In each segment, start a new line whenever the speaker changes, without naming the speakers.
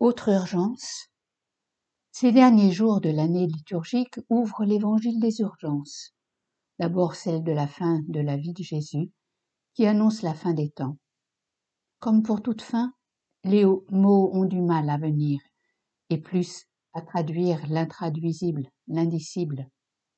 Autre urgence, ces derniers jours de l'année liturgique ouvrent l'évangile des urgences. D'abord celle de la fin de la vie de Jésus, qui annonce la fin des temps. Comme pour toute fin, les mots ont du mal à venir, et plus à traduire l'intraduisible, l'indicible.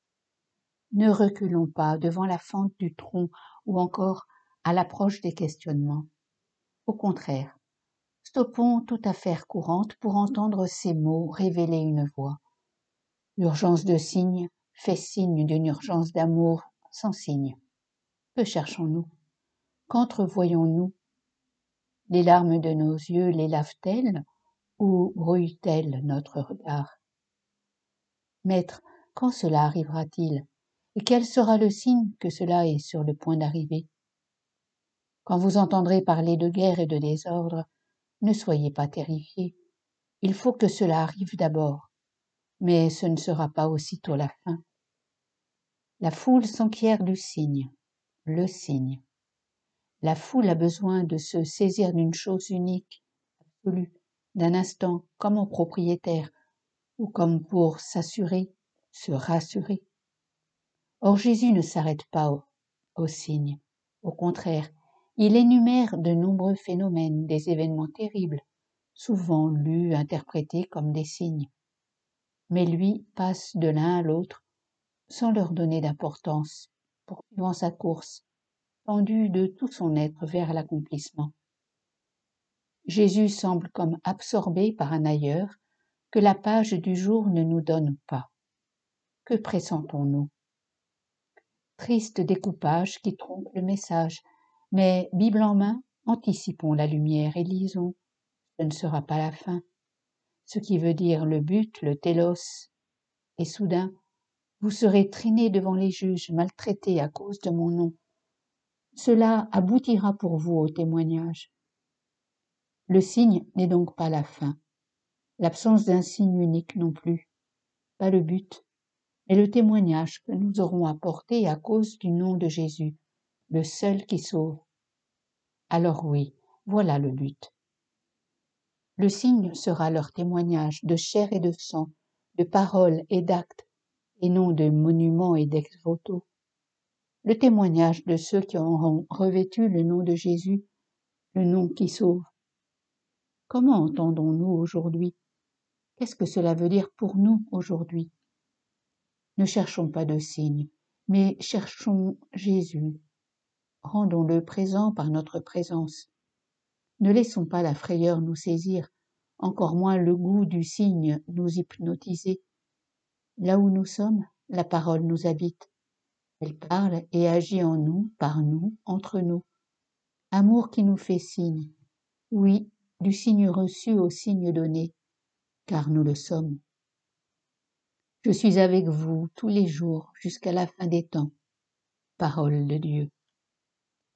Ne reculons pas devant la fente du tronc ou encore à l'approche des questionnements. Au contraire, stoppons toute affaire courante pour entendre ces mots révéler une voix. L'urgence de signe fait signe d'une urgence d'amour sans signe. Que cherchons-nous? Qu'entrevoyons-nous? Les larmes de nos yeux les lavent-elles ou brouillent-elles notre regard? Maître, quand cela arrivera-t-il? Et quel sera le signe que cela est sur le point d'arriver? Quand vous entendrez parler de guerre et de désordre, ne soyez pas terrifiés. Il faut que cela arrive d'abord, mais ce ne sera pas aussitôt la fin. La foule s'enquiert du signe, le signe. La foule a besoin de se saisir d'une chose unique, absolue, d'un instant, comme en propriétaire, ou comme pour s'assurer, se rassurer. Or Jésus ne s'arrête pas au signe. Au contraire, il énumère de nombreux phénomènes, des événements terribles, souvent lus, interprétés comme des signes. Mais lui passe de l'un à l'autre sans leur donner d'importance, poursuivant sa course, tendu de tout son être vers l'accomplissement. Jésus semble comme absorbé par un ailleurs que la page du jour ne nous donne pas. Que pressentons-nous? Triste découpage qui trompe le message, mais Bible en main, anticipons la lumière et lisons. Ce ne sera pas la fin. Ce qui veut dire le but, le télos, et soudain, vous serez traînés devant les juges, maltraités à cause de mon nom. Cela aboutira pour vous au témoignage. Le signe n'est donc pas la fin. L'absence d'un signe unique non plus. Pas le but, mais le témoignage que nous aurons apporté à cause du nom de Jésus, le seul qui sauve. Alors oui, voilà le but. Le signe sera leur témoignage de chair et de sang, de paroles et d'actes, et non de monuments et d'ex-voto. Le témoignage de ceux qui auront revêtu le nom de Jésus, le nom qui sauve. Comment entendons-nous aujourd'hui? Qu'est-ce que cela veut dire pour nous aujourd'hui? Ne cherchons pas de signes, mais cherchons Jésus. Rendons-le présent par notre présence. Ne laissons pas la frayeur nous saisir, encore moins le goût du signe nous hypnotiser. Là où nous sommes, la parole nous habite. Elle parle et agit en nous, par nous, entre nous. Amour qui nous fait signe. Oui, du signe reçu au signe donné, car nous le sommes. Je suis avec vous tous les jours jusqu'à la fin des temps. Parole de Dieu.